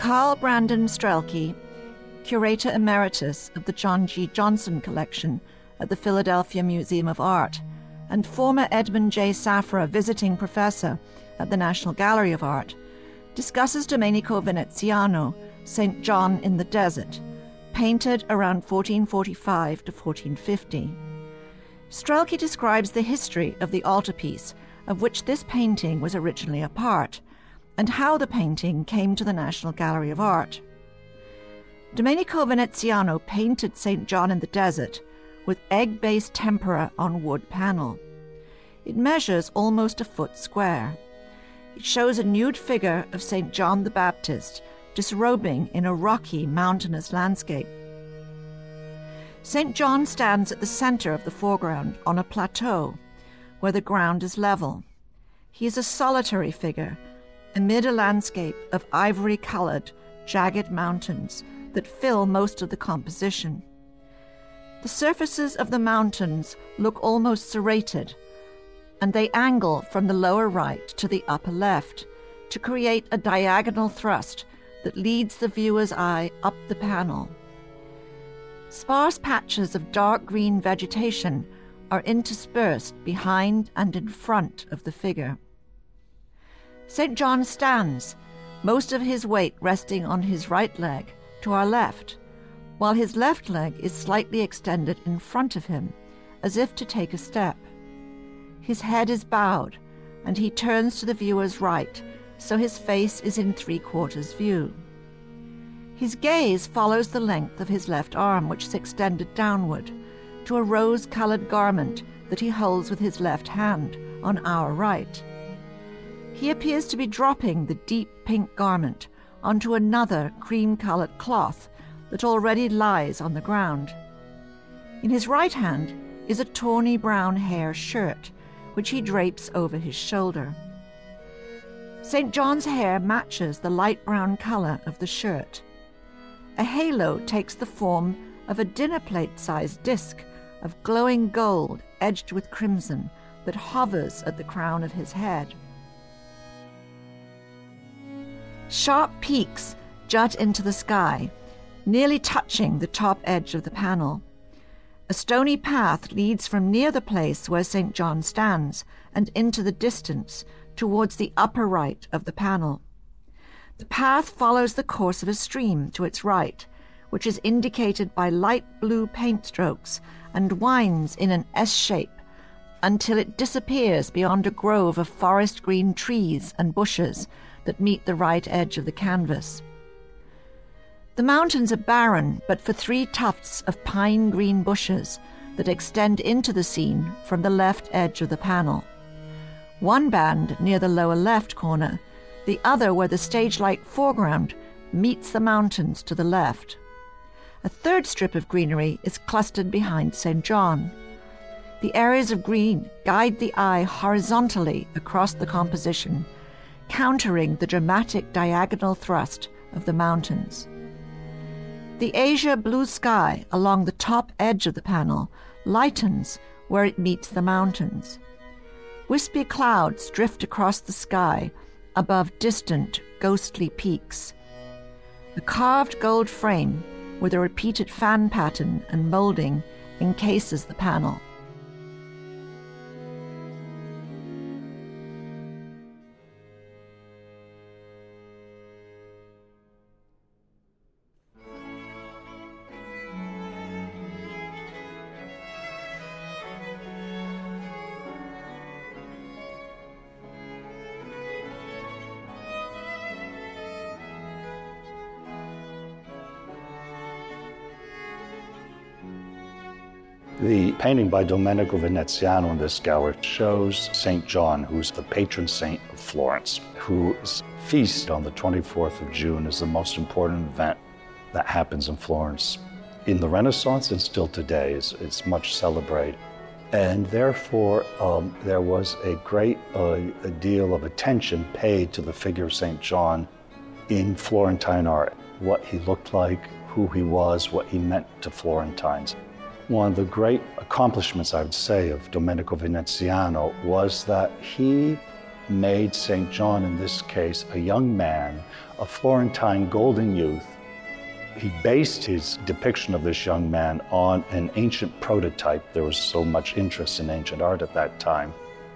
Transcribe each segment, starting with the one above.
Carl Brandon Strelke, Curator Emeritus of the John G. Johnson Collection at the Philadelphia Museum of Art, and former Edmund J. Safra Visiting Professor at the National Gallery of Art, discusses Domenico Veneziano, St. John in the Desert, painted around 1445 to 1450. Strelke describes the history of the altarpiece of which this painting was originally a part, and how the painting came to the National Gallery of Art. Domenico Veneziano painted St. John in the Desert with egg-based tempera on wood panel. It measures almost a foot square. It shows a nude figure of St. John the Baptist disrobing in a rocky, mountainous landscape. St. John stands at the center of the foreground on a plateau where the ground is level. He is a solitary figure amid a landscape of ivory-colored, jagged mountains that fill most of the composition. The surfaces of the mountains look almost serrated, and they angle from the lower right to the upper left to create a diagonal thrust that leads the viewer's eye up the panel. Sparse patches of dark green vegetation are interspersed behind and in front of the figure. St. John stands, most of his weight resting on his right leg to our left, while his left leg is slightly extended in front of him, as if to take a step. His head is bowed, and he turns to the viewer's right, so his face is in three-quarters view. His gaze follows the length of his left arm, which is extended downward, to a rose-colored garment that he holds with his left hand on our right. He appears to be dropping the deep pink garment onto another cream-colored cloth that already lies on the ground. In his right hand is a tawny brown hair shirt, which he drapes over his shoulder. St. John's hair matches the light brown color of the shirt. A halo takes the form of a dinner plate-sized disc of glowing gold edged with crimson that hovers at the crown of his head. Sharp peaks jut into the sky, nearly touching the top edge of the panel. A stony path leads from near the place where St. John stands and into the distance towards the upper right of the panel. The path follows the course of a stream to its right, which is indicated by light blue paint strokes, and winds in an S shape until it disappears beyond a grove of forest green trees and bushes that meet the right edge of the canvas. The mountains are barren, but for three tufts of pine green bushes that extend into the scene from the left edge of the panel. One band near the lower left corner, the other where the stage-like foreground meets the mountains to the left. A third strip of greenery is clustered behind St. John. The areas of green guide the eye horizontally across the composition, countering the dramatic diagonal thrust of the mountains. The azure blue sky along the top edge of the panel lightens where it meets the mountains. Wispy clouds drift across the sky above distant, ghostly peaks. A carved gold frame with a repeated fan pattern and molding encases the panel. The painting by Domenico Veneziano in this gallery shows St. John, who's the patron saint of Florence, whose feast on the 24th of June is the most important event that happens in Florence in the Renaissance and still today. It's much celebrated. And therefore, there was a great deal of attention paid to the figure of St. John in Florentine art, what he looked like, who he was, what he meant to Florentines. One of the great accomplishments, I would say, of Domenico Veneziano was that he made St. John, in this case, a young man, a Florentine golden youth. He based his depiction of this young man on an ancient prototype. There was so much interest in ancient art at that time.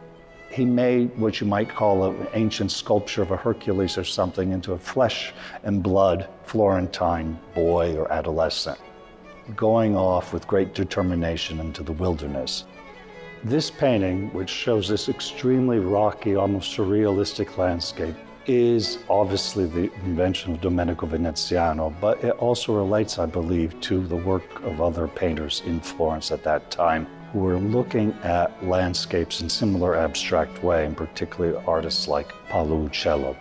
He made what you might call an ancient sculpture of a Hercules or something into a flesh and blood Florentine boy or adolescent, going off with great determination into the wilderness. This painting, which shows this extremely rocky, almost surrealistic landscape, is obviously the invention of Domenico Veneziano, but it also relates, I believe, to the work of other painters in Florence at that time who were looking at landscapes in similar abstract way, and particularly artists like Paolo Uccello.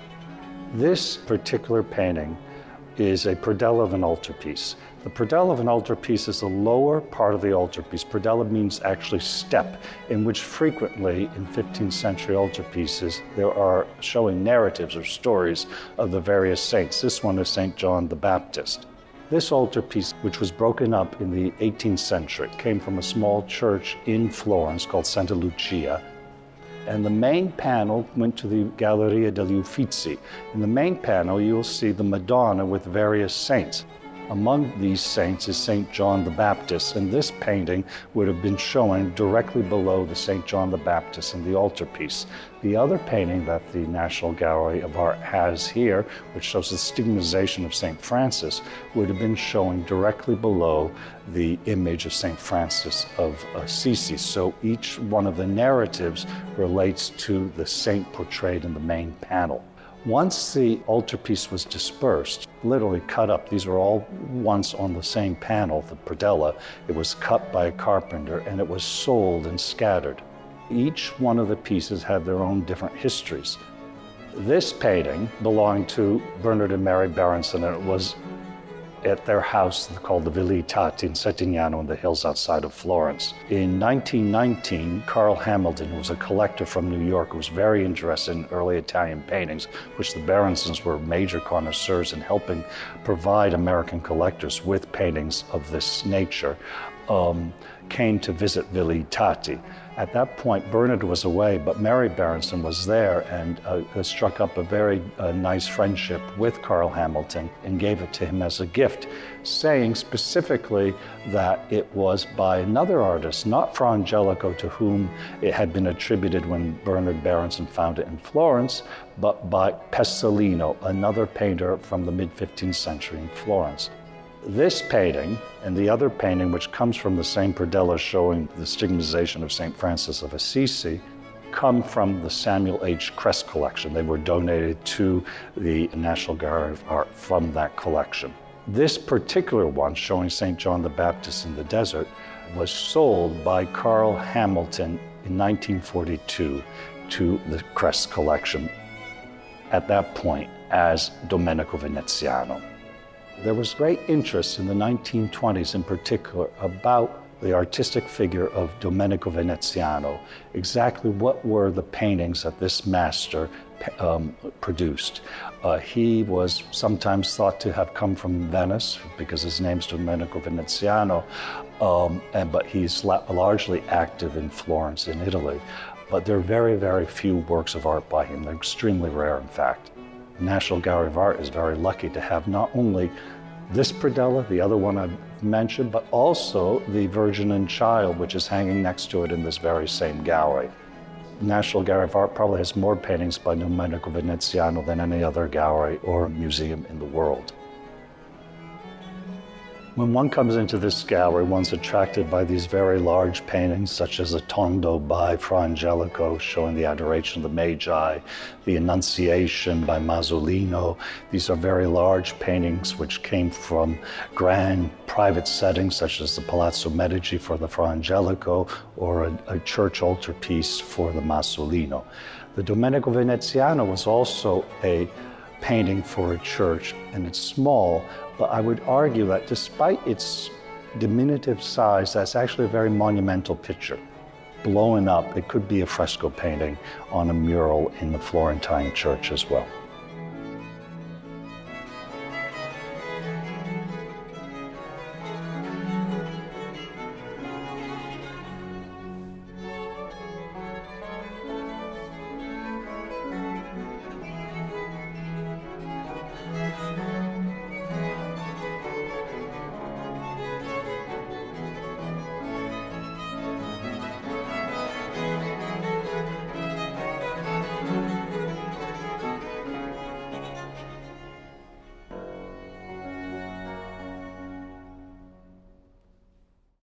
This particular painting is a predella of an altarpiece. The predella of an altarpiece is the lower part of the altarpiece. Predella means actually step, in which frequently in 15th century altarpieces there are showing narratives or stories of the various saints. This one is St. John the Baptist. This altarpiece, which was broken up in the 18th century, came from a small church in Florence called Santa Lucia. And the main panel went to the Galleria degli Uffizi. In the main panel, you'll see the Madonna with various saints. Among these saints is St. John the Baptist, and this painting would have been showing directly below the St. John the Baptist in the altarpiece. The other painting that the National Gallery of Art has here, which shows the stigmatization of St. Francis, would have been showing directly below the image of St. Francis of Assisi. So each one of the narratives relates to the saint portrayed in the main panel. Once the altarpiece was dispersed, literally cut up, these were all once on the same panel, the predella, it was cut by a carpenter and it was sold and scattered. Each one of the pieces had their own different histories. This painting belonged to Bernard and Mary Berenson, and it was at their house called the Villa Tati in Settignano in the hills outside of Florence. In 1919, Carl Hamilton, who was a collector from New York, who was very interested in early Italian paintings, which the Berensons were major connoisseurs in helping provide American collectors with paintings of this nature, came to visit Villa Tati. At that point, Bernard was away, but Mary Berenson was there and struck up a very nice friendship with Carl Hamilton and gave it to him as a gift, saying specifically that it was by another artist, not Fra Angelico, to whom it had been attributed when Bernard Berenson found it in Florence, but by Pessalino, another painter from the mid-15th century in Florence. This painting and the other painting, which comes from the same predella showing the stigmatization of St. Francis of Assisi, come from the Samuel H. Kress collection. They were donated to the National Gallery of Art from that collection. This particular one, showing St. John the Baptist in the desert, was sold by Carl Hamilton in 1942 to the Kress collection, at that point as Domenico Veneziano. There was great interest in the 1920s in particular about the artistic figure of Domenico Veneziano, exactly what were the paintings that this master produced. He was sometimes thought to have come from Venice because his name's Domenico Veneziano, but he's largely active in Florence in Italy. But there are very, very few works of art by him. They're extremely rare, in fact. The National Gallery of Art is very lucky to have not only this predella, the other one I've mentioned, but also the Virgin and Child, which is hanging next to it in this very same gallery. The National Gallery of Art probably has more paintings by Domenico Veneziano than any other gallery or museum in the world. When one comes into this gallery, one's attracted by these very large paintings, such as a Tondo by Fra Angelico showing the Adoration of the Magi, the Annunciation by Masolino. These are very large paintings which came from grand private settings, such as the Palazzo Medici for the Fra Angelico or a church altarpiece for the Masolino. The Domenico Veneziano was also a painting for a church, and it's small, but I would argue that despite its diminutive size, that's actually a very monumental picture. Blowing up, it could be a fresco painting on a mural in the Florentine church as well.